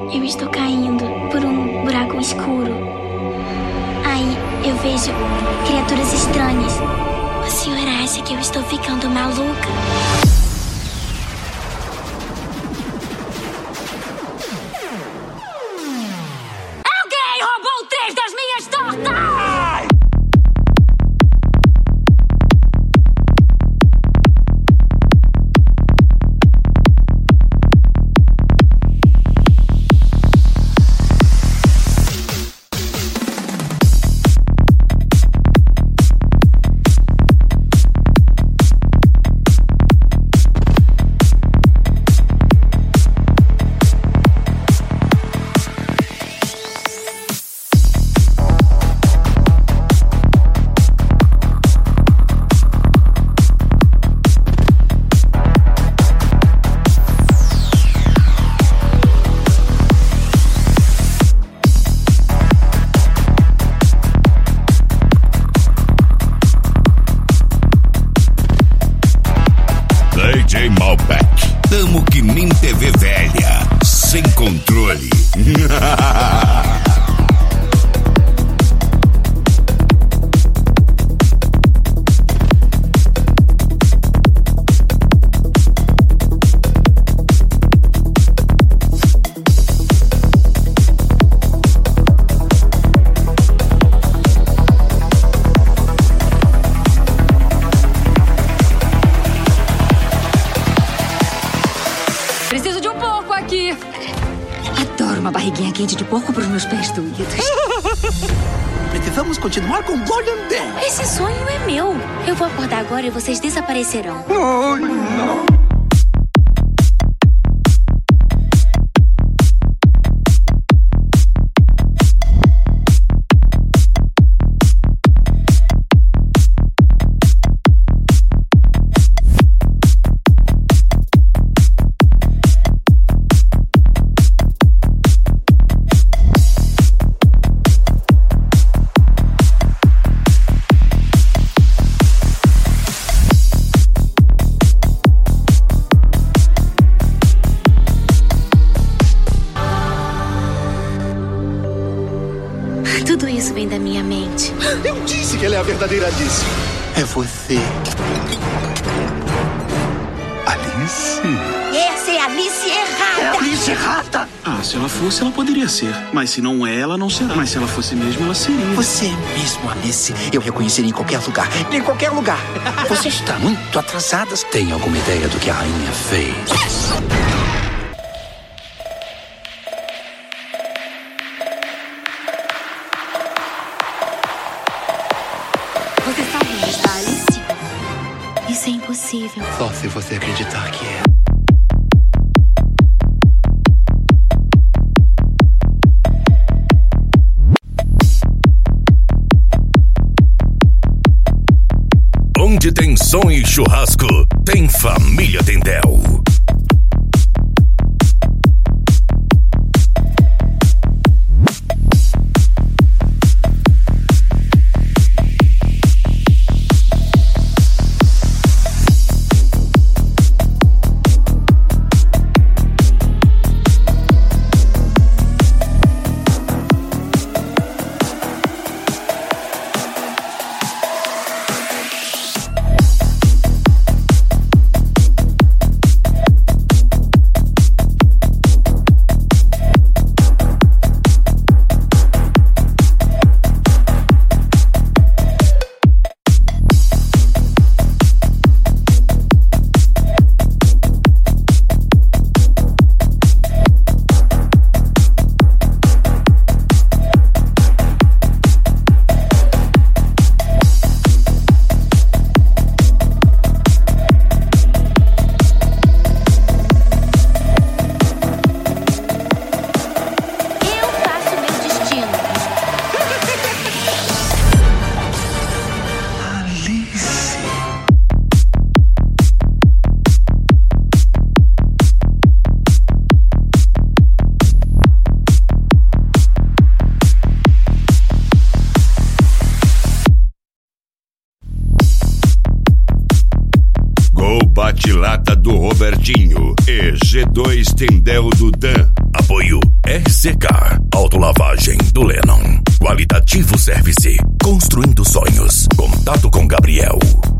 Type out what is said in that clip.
Eu estou caindo por um buraco escuro. Aí eu vejo criaturas estranhas. O senhor acha que eu estou ficando maluca? Alguém roubou 3 das minhas tortas! DJ Malbec, tamo que nem TV velha, sem controle. Preciso de um porco aqui. Adoro uma barriguinha quente de porco para os meus pés doídos. Precisamos continuar com Golden Day. Esse sonho é meu. Eu vou acordar agora e vocês desaparecerão. Não. Tudo isso vem da minha mente. Eu disse que ela é a verdadeira Alice. É você. Alice? Essa é a Alice errada! É a Alice errada! Ah, se ela fosse, ela poderia ser. Mas se não é, ela não será. Mas se ela fosse mesmo, ela seria. Você é mesmo Alice. Eu reconheceria em qualquer lugar. Em qualquer lugar. Você está muito atrasada. Tem alguma ideia do que a rainha fez? Você sabe onde está Alice? Isso é impossível. Só se você acreditar que é. Onde tem som e churrasco, tem família Tendel. Bate-lata do Robertinho e G2 Tendel do Dan. Apoio RCK Autolavagem do Lennon. Qualitativo Service. Construindo sonhos. Contato com Gabriel.